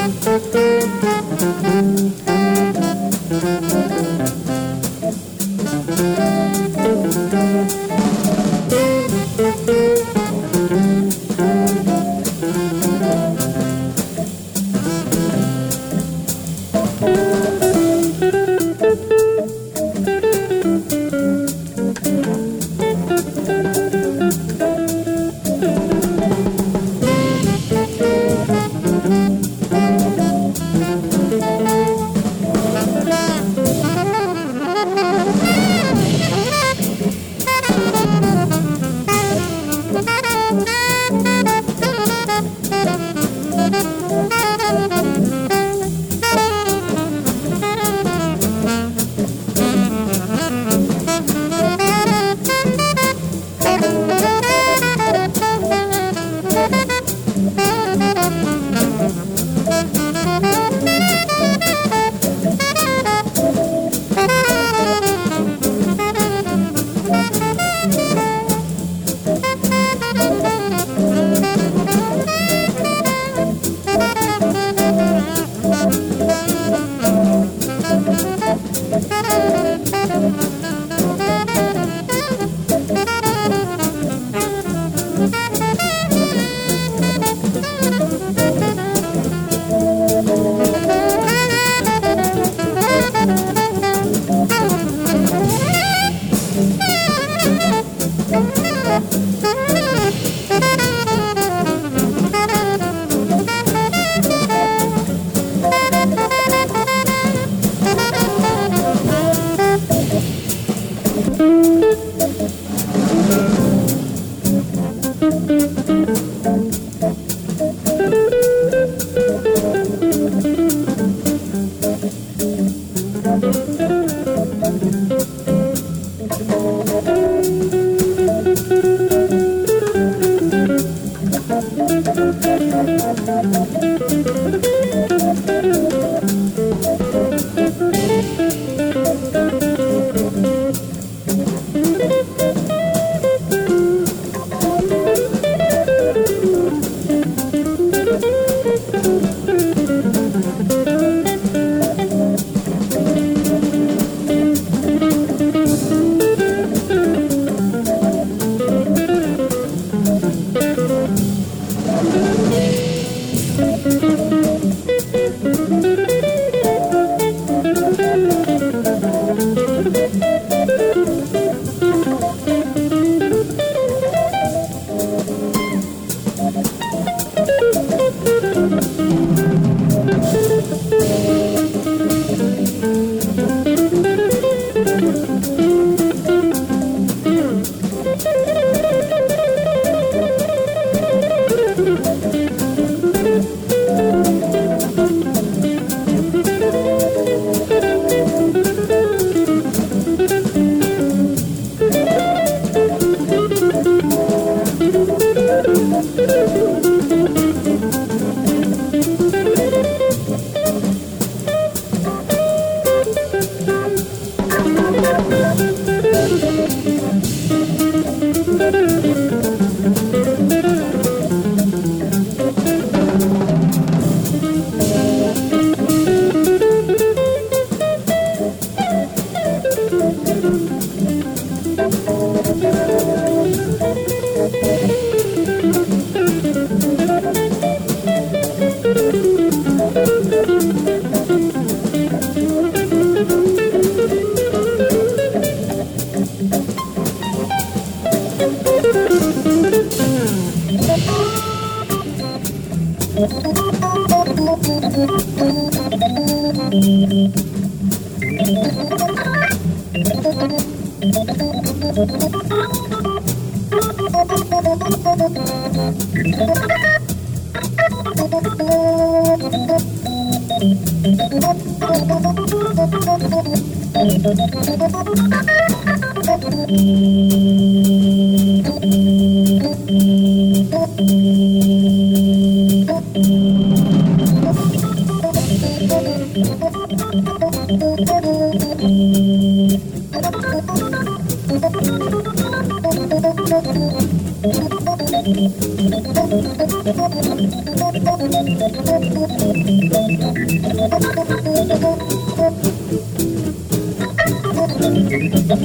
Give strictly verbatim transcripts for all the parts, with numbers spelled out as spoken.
Thank you.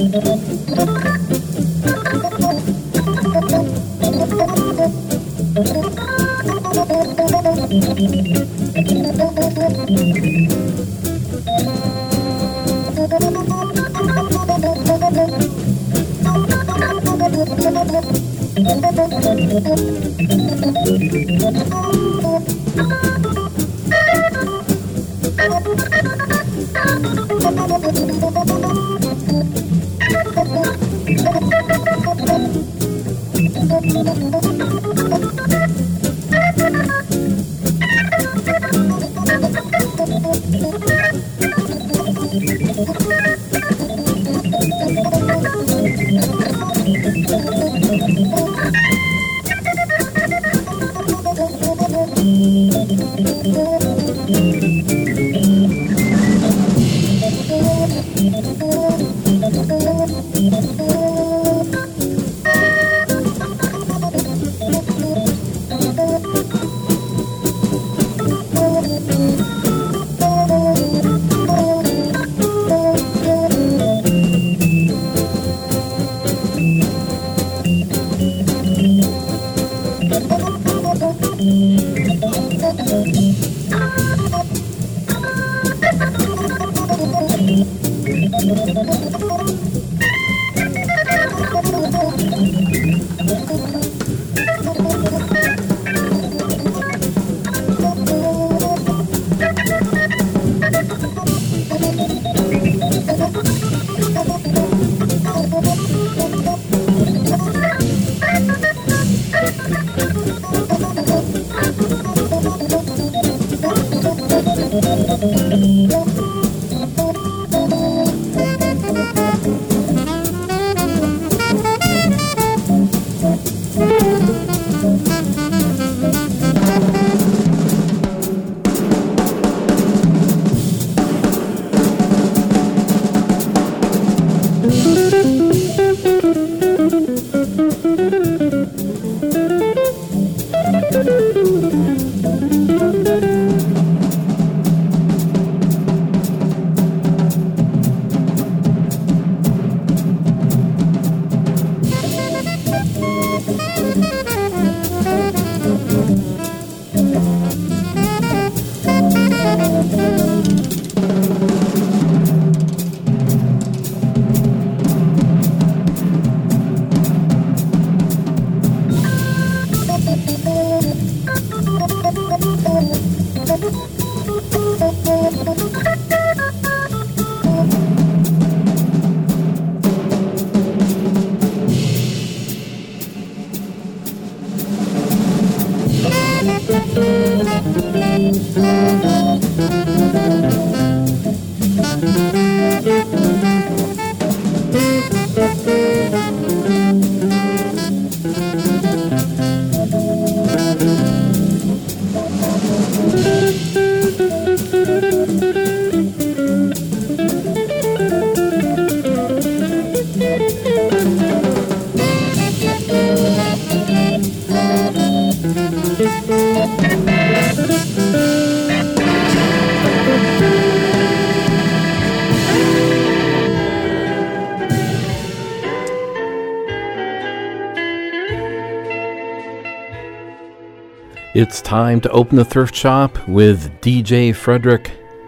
It's time to open the thrift shop with D J Frederick.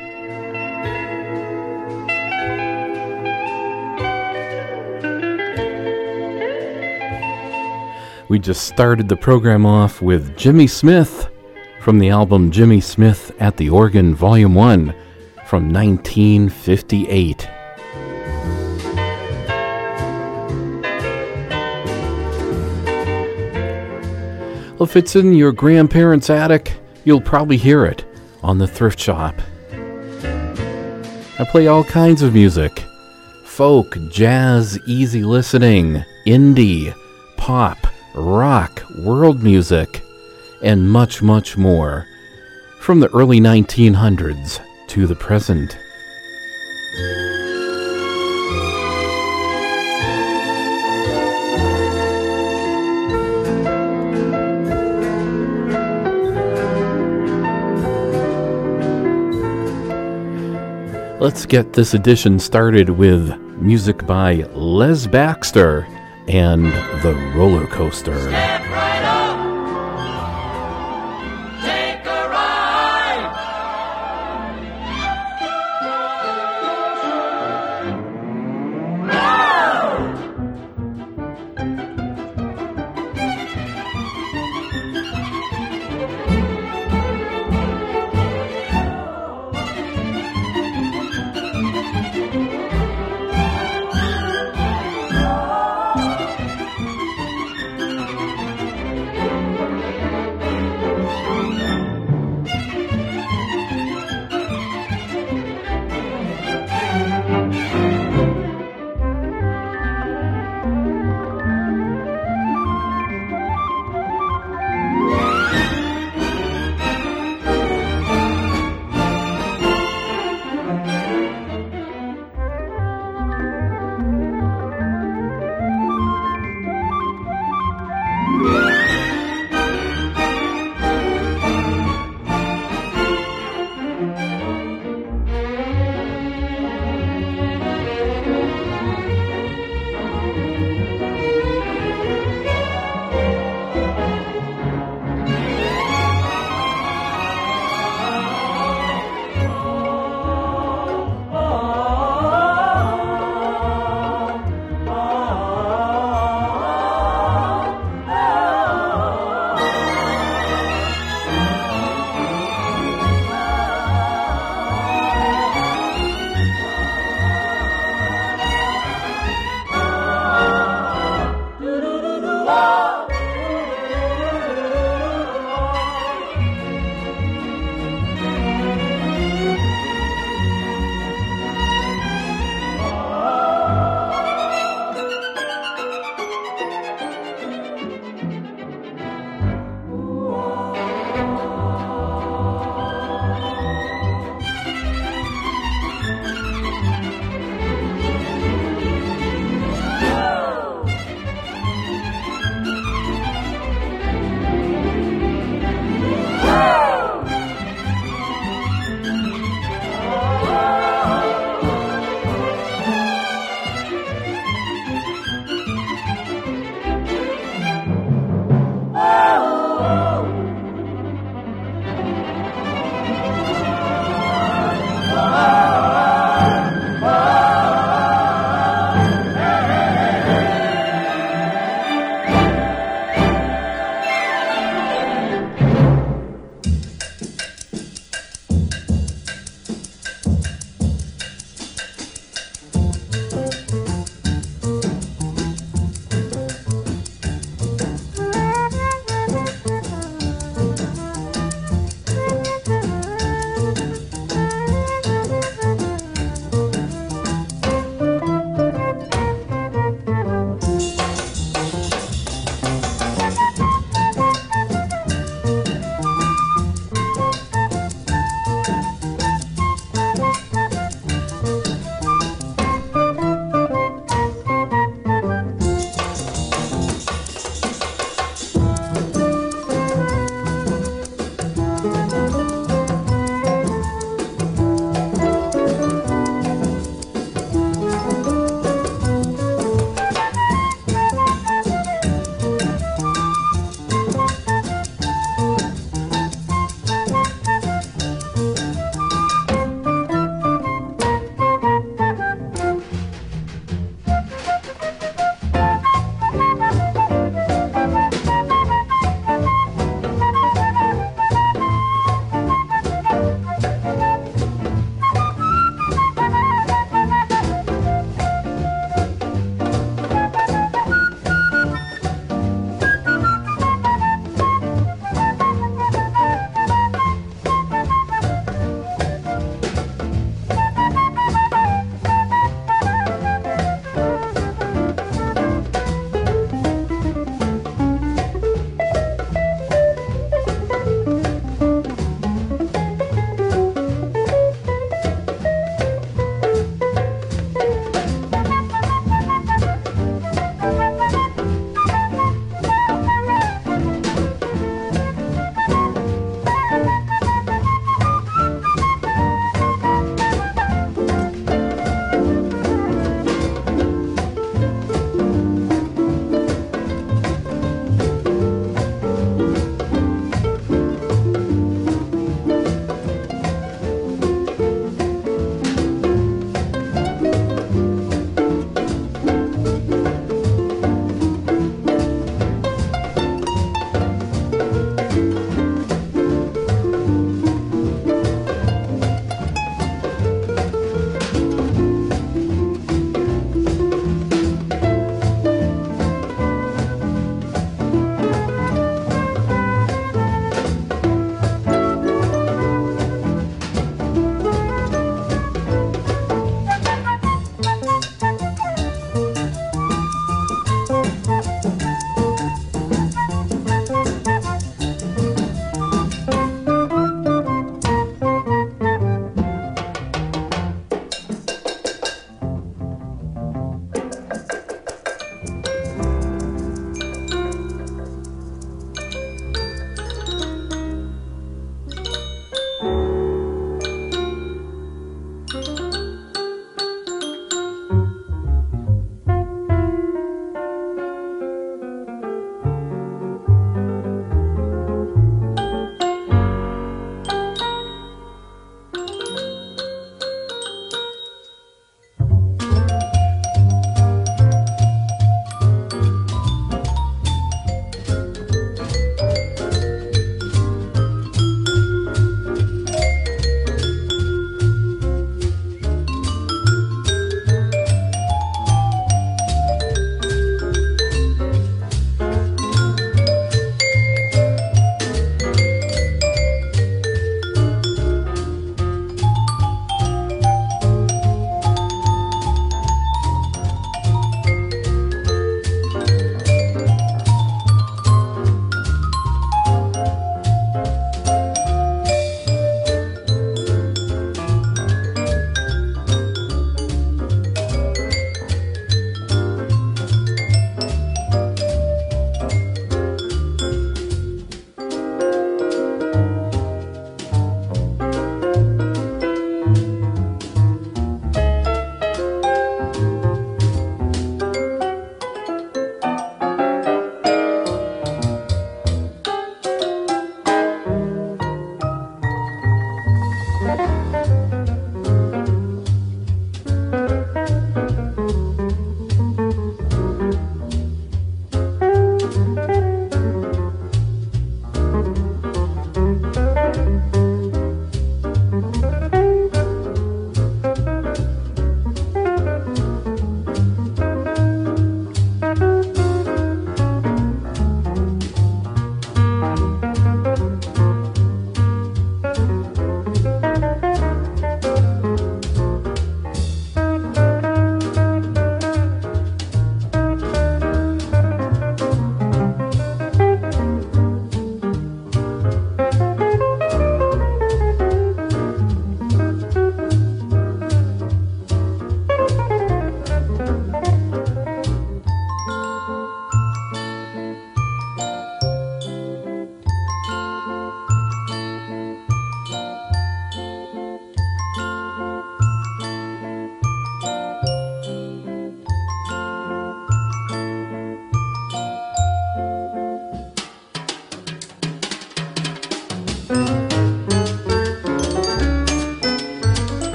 We just started the program off with Jimmy Smith from the album Jimmy Smith at the Organ Volume one from nineteen fifty-eight. Well, if it's in your grandparents' attic, you'll probably hear it on the thrift shop. I play all kinds of music: folk, jazz, easy listening, indie, pop, rock, world music, and much, much more, from the early nineteen hundreds to the present. Let's get this edition started with Music by Les Baxter and The Roller Coaster. Step right up. Take a ride.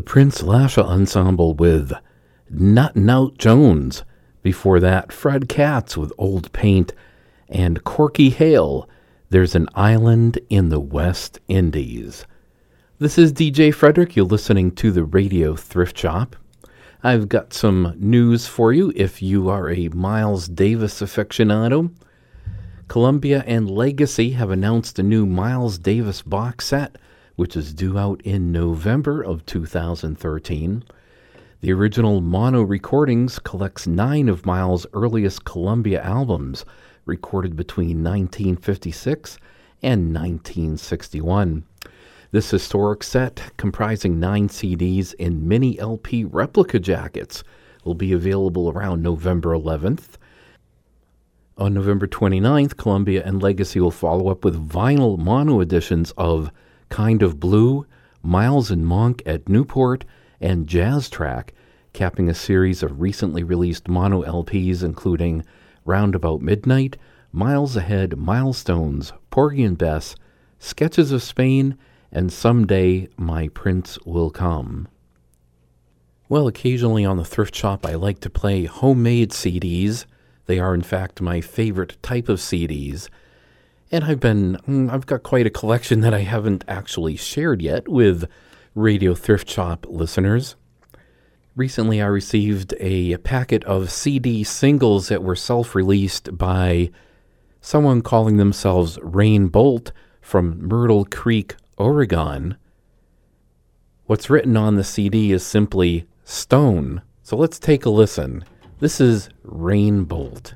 Prince Lasha Ensemble with Nuttin' Out Jones. Before that, Fred Katz with Old Paint, and Corky Hale, There's an Island in the West Indies. This is D J Frederick. You're listening to the Radio Thrift Shop. I've got some news for you if you are a Miles Davis aficionado. Columbia and Legacy have announced a new Miles Davis box set, which is due out in November of two thousand thirteen. The original mono recordings collects nine of Miles' earliest Columbia albums, recorded between nineteen fifty-six and nineteen sixty-one. This historic set, comprising nine C Ds in mini L P replica jackets, will be available around November eleventh. On November twenty-ninth, Columbia and Legacy will follow up with vinyl mono editions of Kind of Blue, Miles and Monk at Newport, and Jazz Track, capping a series of recently released mono L Ps including Roundabout Midnight, Miles Ahead, Milestones, Porgy and Bess, Sketches of Spain, and Someday My Prince Will Come. Well, occasionally on the Thrift Shop I like to play homemade C Ds. They are in fact my favorite type of C Ds. And I've been, I've got quite a collection that I haven't actually shared yet with Radio Thrift Shop listeners. Recently I received a packet of C D singles that were self-released by someone calling themselves Rain Bolt from Myrtle Creek, Oregon. What's written on the C D is simply Stone. So let's take a listen. This is Rain Bolt.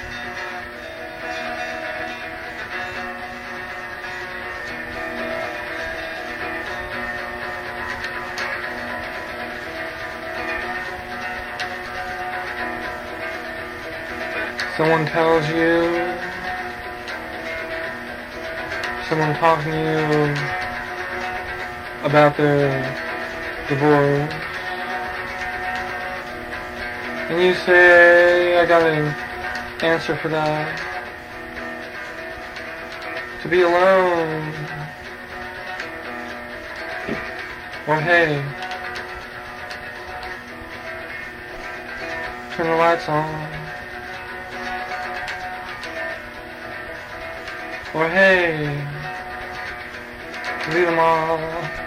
Someone tells you, someone talking to you about their divorce, and you say, I got an answer for that. To be alone, or hey, turn the lights on. Or hey, leave them all.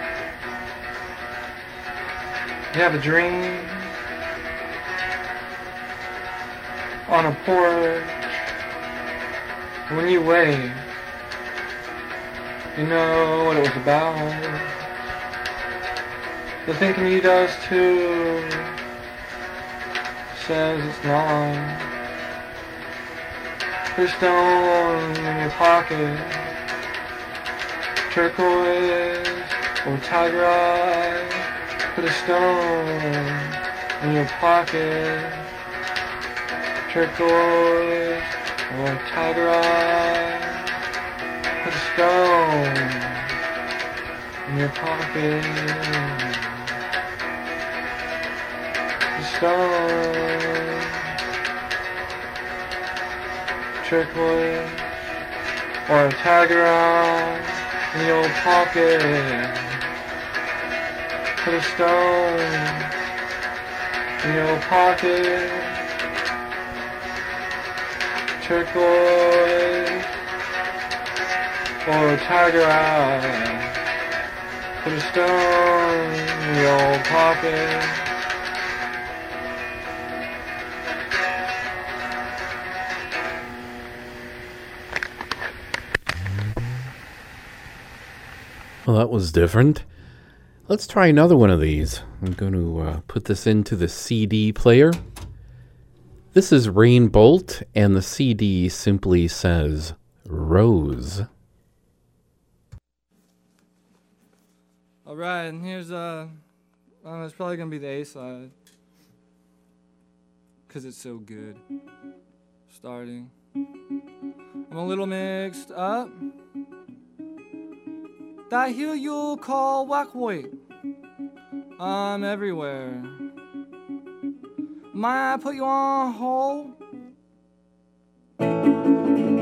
You have a dream on a porch. When you wave, you know what it was about. The thinking he does too says it's not. Put a stone in your pocket, turquoise or tigereye. Put a stone in your pocket, turquoise or tigereye. Put a stone in your pocket, a stone. Turquoise or a tiger eye in your pocket. Put a stone in your pocket. Turquoise or a tiger eye. Put a stone in your pocket. Well, that was different. Let's try another one of these. I'm going to uh, put this into the C D player. This is Rain Bolt, and the C D simply says Rose. All right, and here's uh, uh it's probably gonna be the A side, cause it's so good. Starting, I'm a little mixed up. That hill you call Wackwoy, I'm everywhere. Might I put you on hold?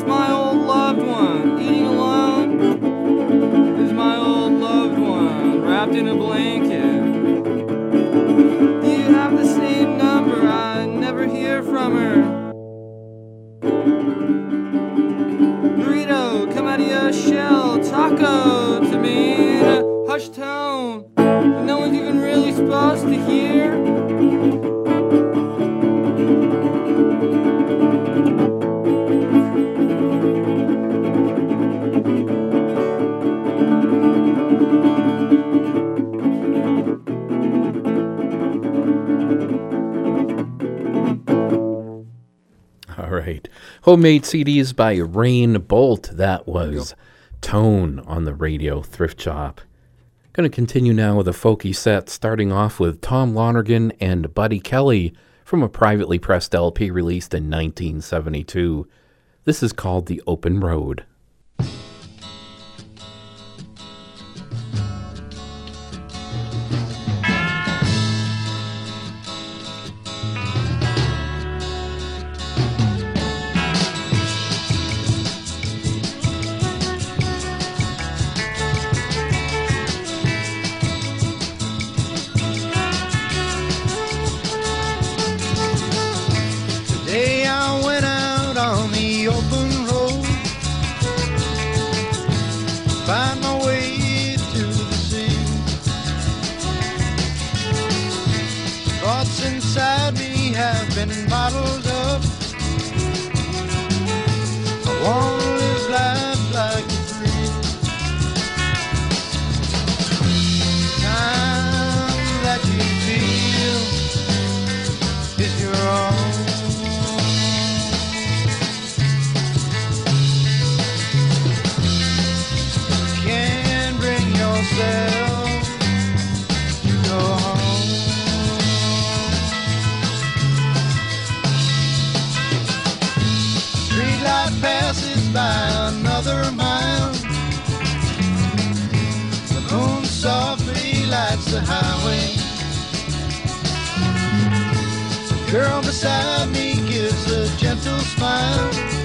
a shell taco to me in a hushed tone that no one's even really supposed to hear. All right. Homemade C Ds by Rain Bolt. That was Tone on the radio thrift shop. Going to continue now with a folky set, starting off with Tom Lonergan and Buddy Kelly from a privately pressed L P released in nineteen seventy-two. This is called The Open Road. Today I went out on the open road, find my way to the sea. Thoughts inside me have been bottled up. I want to live life like a free. Time that you feel is your own. Can't bring yourself to go home. Street light passes by another mile. The moon softly lights the highway. The girl beside me gives a gentle smile.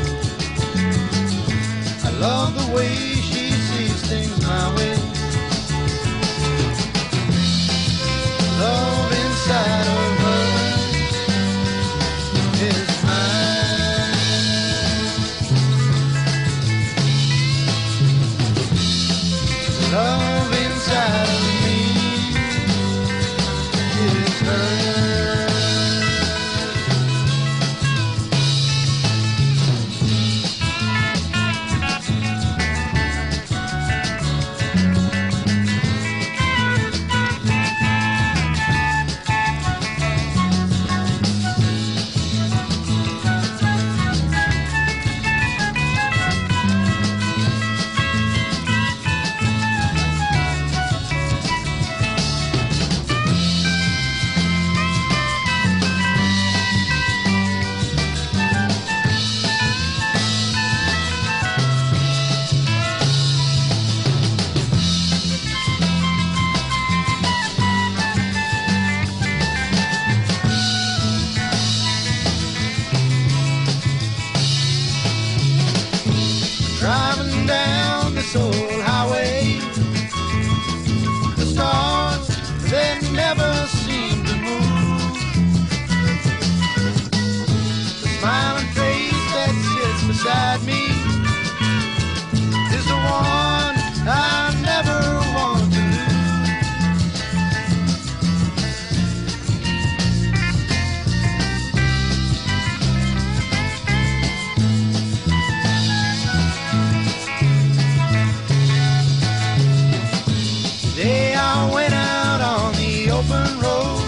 I love the way she sees things my way. Love inside of her is mine. Love inside of me is hers. Driving down this old highway, the stars, they never seem to move. The smiling face that sits beside me is the one I never want to lose. Today I went out on the open road,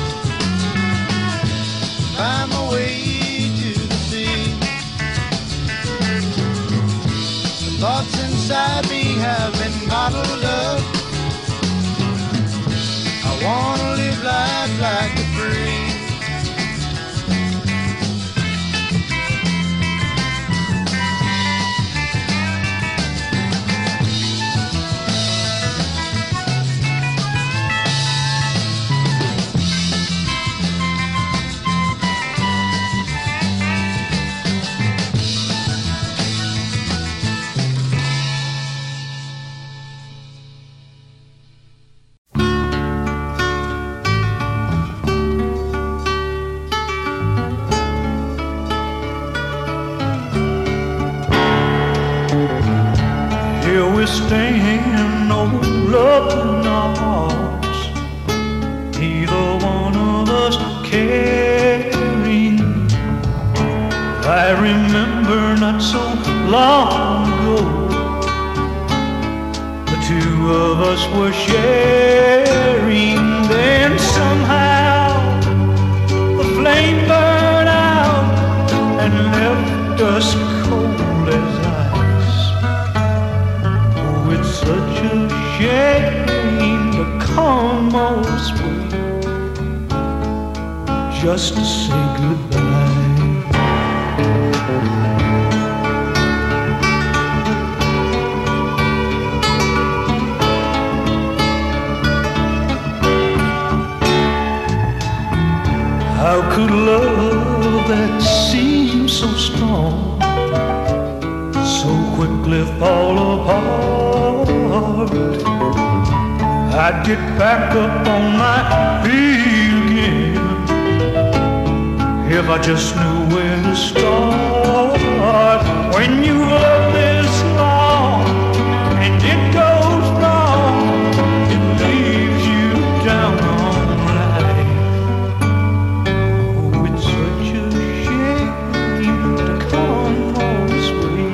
find my way to the sea. The thoughts inside me have been bottled up. I wanna live life like a free. withstand no love in our hearts, neither one of us caring. I remember not so long ago, the two of us were sharing. Then somehow the flame burned out and left us cold as ice. Oh, it's such a shame to come all this way just to say goodbye. How could love that seemed so strong so quickly fall apart? I'd get back up on my feet again if I just knew where to start. When you love this long and it goes wrong, it leaves you down on life. Oh, it's such a shame to come all this way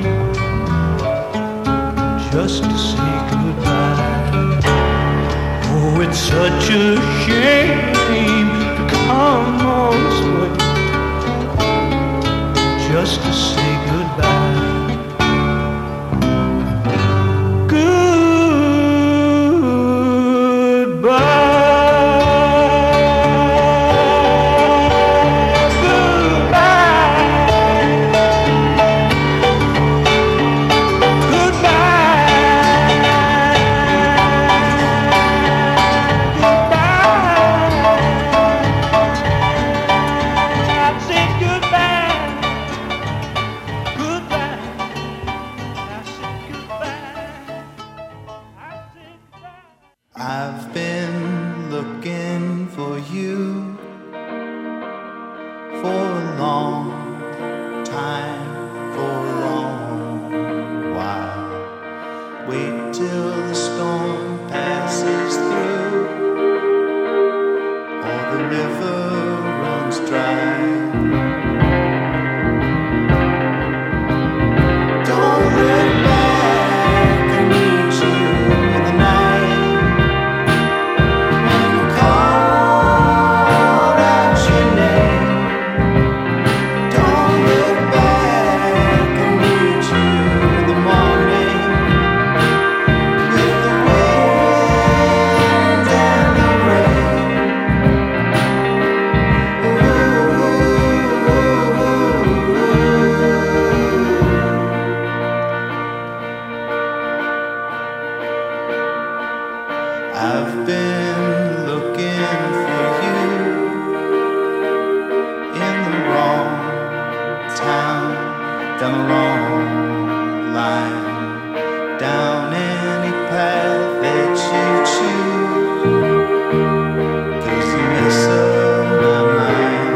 just to say goodbye. Oh, it's such a shame to come all this way just to say goodbye. I've been looking for you for a long time, for a long while. Wait till the storm passes through, or the river runs dry. Don't look back, I need you in the night. I've been looking for you in the wrong town, down the wrong line, down any path that you choose, 'cause you mess up my mind.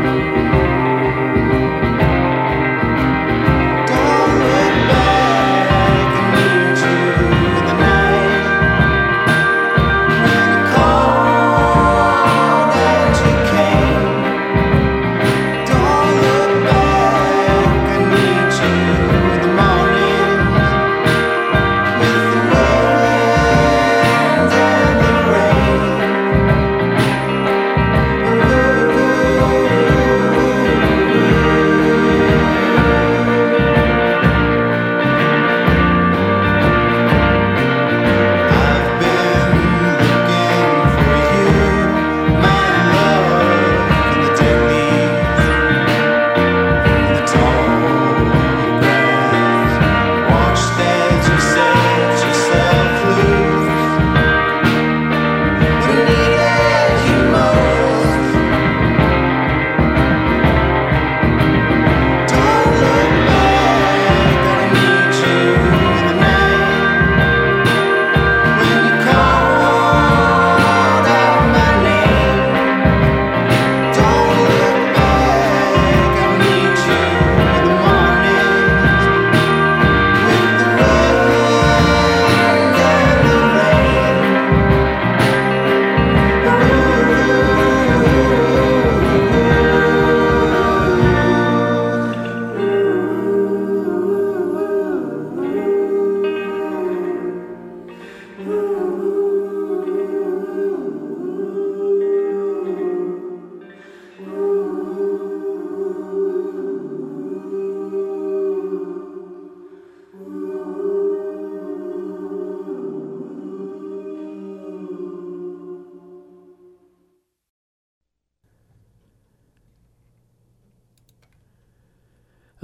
Don't look back, I need you in the night. When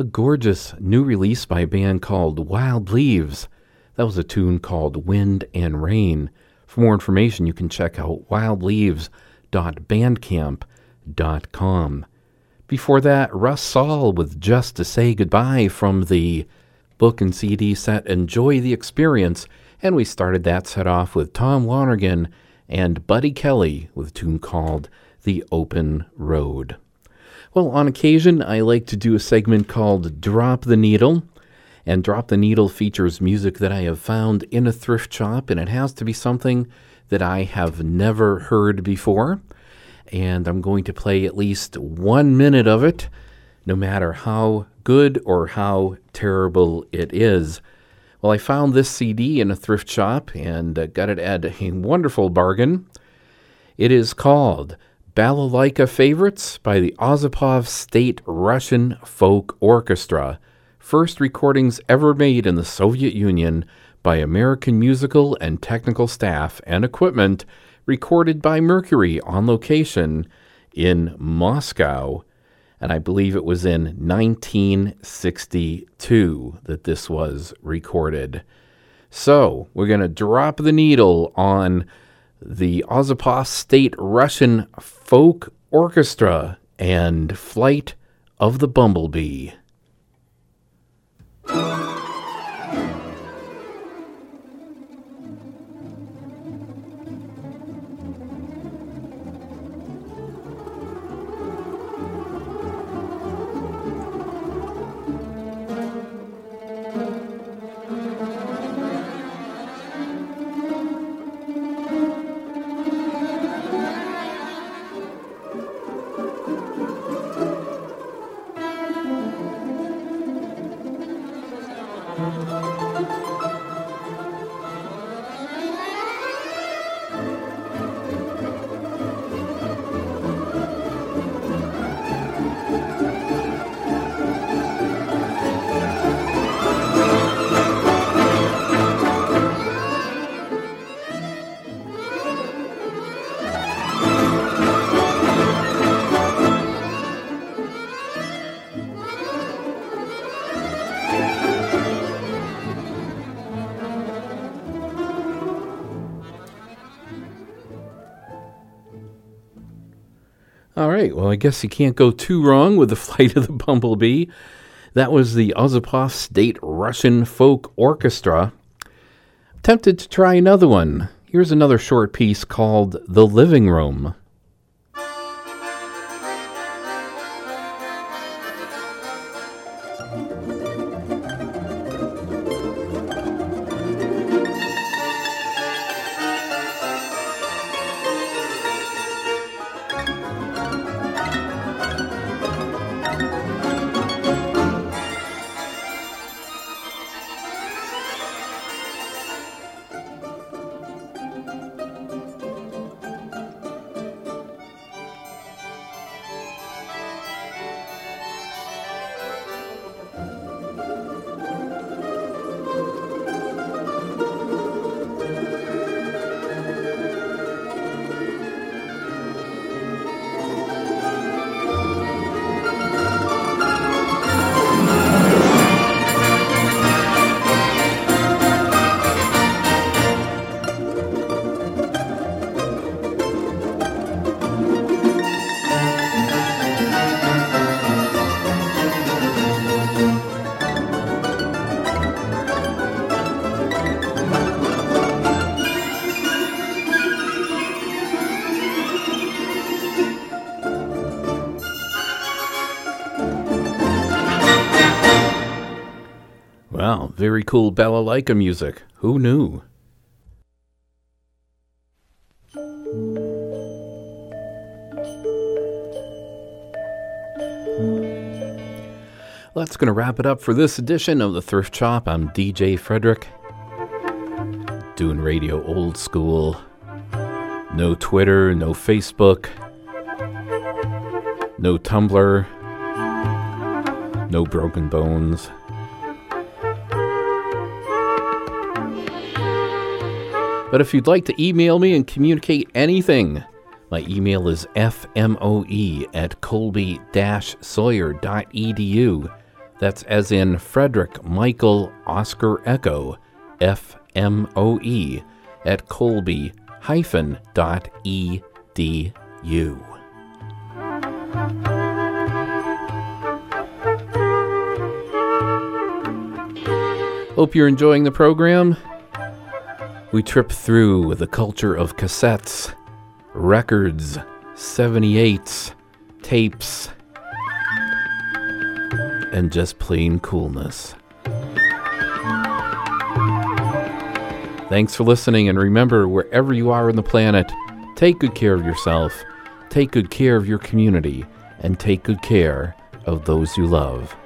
a gorgeous new release by a band called Wild Leaves. That was a tune called Wind and Rain. For more information, you can check out wild leaves dot bandcamp dot com. Before that, Russ Saul with Just to Say Goodbye from the book and C D set Enjoy the Experience. And we started that set off with Tom Lonergan and Buddy Kelly with a tune called The Open Road. Well, on occasion, I like to do a segment called Drop the Needle. And Drop the Needle features music that I have found in a thrift shop, and it has to be something that I have never heard before. And I'm going to play at least one minute of it, no matter how good or how terrible it is. Well, I found this C D in a thrift shop and uh, got it at a wonderful bargain. It is called Balalaika Favorites by the Ozapov State Russian Folk Orchestra. First recordings ever made in the Soviet Union by American musical and technical staff and equipment, recorded by Mercury on location in Moscow. And I believe it was in nineteen sixty-two that this was recorded. So we're going to drop the needle on the Ozapov State Russian Folk Orchestra and Flight of the Bumblebee. All right, well, I guess you can't go too wrong with the Flight of the Bumblebee. That was the Ozapov State Russian Folk Orchestra. I'm tempted to try another one. Here's another short piece called The Living Room. Wow, very cool balalaika music. Who knew? Well, that's going to wrap it up for this edition of the Thrift Shop. I'm D J Frederick, doing radio old school. No Twitter, no Facebook, no Tumblr, no Broken Bones. But if you'd like to email me and communicate anything, my email is f m o e at colby dash sawyer dot e d u. That's as in Frederick Michael Oscar Echo, F M O E, at colby dot e d u. Hope you're enjoying the program. We trip through the culture of cassettes, records, seventy-eights, tapes, and just plain coolness. Thanks for listening, and remember, wherever you are on the planet, take good care of yourself, take good care of your community, and take good care of those you love.